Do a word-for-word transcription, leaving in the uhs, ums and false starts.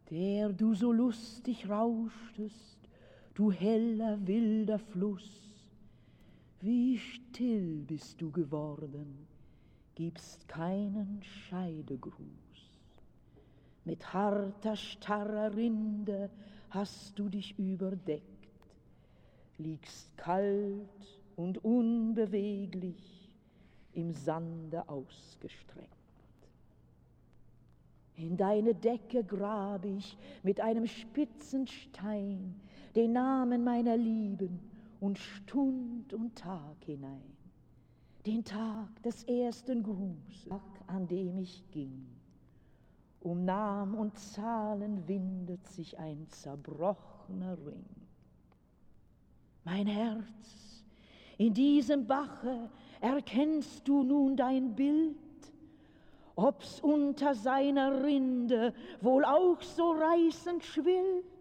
der du so lustig rauschtest, du heller, wilder Fluss, wie still bist du geworden, gibst keinen Scheidegruß. Mit harter, starrer Rinde hast du dich überdeckt, liegst kalt und unbeweglich im Sande ausgestreckt. In deine Decke grab ich mit einem spitzen Stein den Namen meiner Lieben und Stund und Tag hinein. Den Tag des ersten Grußes, an dem ich ging. Um Namen und Zahlen windet sich ein zerbrochener Ring. Mein Herz, in diesem Bache erkennst du nun dein Bild, ob's unter seiner Rinde wohl auch so reißend schwillt.